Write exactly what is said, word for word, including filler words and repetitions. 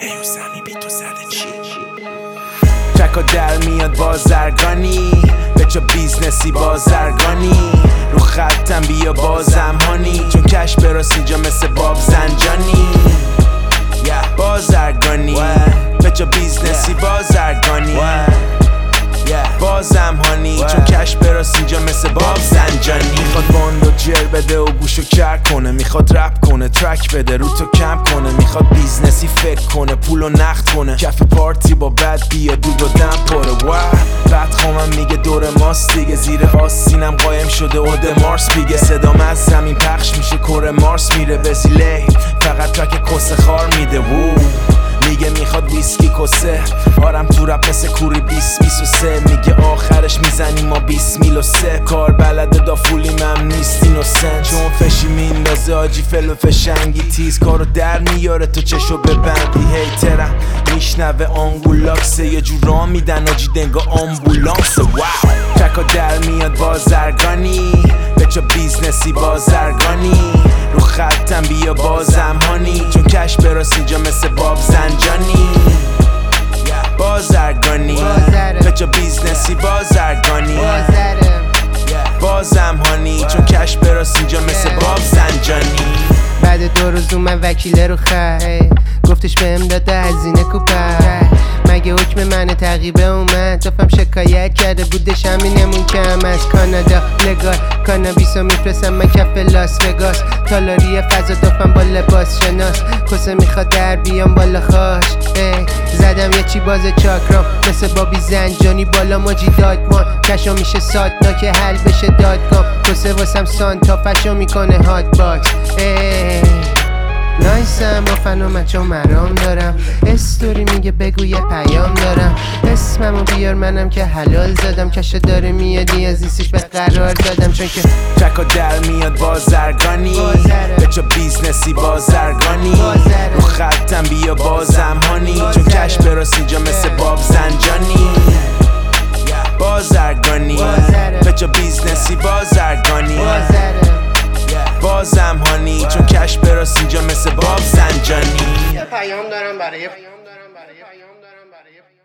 ایو زمی بی تو زده چی تکا در میاد بازرگانی بچه بیزنسی بازرگانی رو خطم بیا بازم هانی چون کش براس اینجا مثل باب زنجانی بازرگانی بچه بیزنسی بازرگانی بازم هانی چون کش براس اینجا مثل باب زنجانی میخواد باندو جر بده و گوشو کر کنه میخواد رپ کنه ترک بده رو تو کم کنه میخواد بیزنسی فکر کنه پولو نقد کنه کف پارتی با بد بیا دود و دم پره واه بعد خامم میگه دور ماست دیگه زیر آستینم قایم شده اود مارس بیگه صدام از زمین پخش میشه کره مارس میره وزیلی فقط تک کس خار میده وو میگه میخواد ویسکی کسه آرم تو رپ مثل کوری بیس بیس و سه میگه آخرش میزنیم ما بیس میل و سه کار بلده دافولیم هم نیست اینوسنت چون فشی میندازه آجی فل و فشنگی تیز کارو در میاره تو چشو ببندی هیترم میشنوه آنگولاکسه یه جور را میدن آجی دنگا آمبولانسه واو تکا در میاد بازرگانی بچه بیزنسی بازرگانی رو خطم بیا بازم هانی چون کش براس اینجا مثل باب زنجانی بازرگانی بچه بیزنسی بازرگانی بازم هانی چون کش براس اینجا مثل باب زنجانی بعد دو روز اومد وکیل رو خواهی گفتش بهم داده هزینه کوپه مگه حکم من تعقیبه اومد دفعم شکایت کرده بودش همینمون که هم از کانادا لگال کانابیسو میفرستم من کف لاس وگاس تالاری فضا دفعم با لباس شناس کسه میخواد در بیام بالا خاش زدم یه چی باز چاکرام مثل بابی زنجانی بالا ماجی دادمان کشا میشه ساتناک حل بشه دادگام کسه واسم سانتا فشا میکنه هات باکس نایسم با فنومت چون مرام دارم استوری میگه بگو یه پیام دارم اسممو بیار منم که حلال زدم کشه داره میادی از ایسیش به قرار دادم چون که تکا در میاد بازرگانی بچه بیزنسی بازرگانی رو خطم بیا بازم هانی چون کش براس اینجا مثل باب زنجانی بازرگانی بچه بیزنسی بازرگانی بازم هانی چون کش براس اینجا مثل باب زنجانی یه پیام دارم برای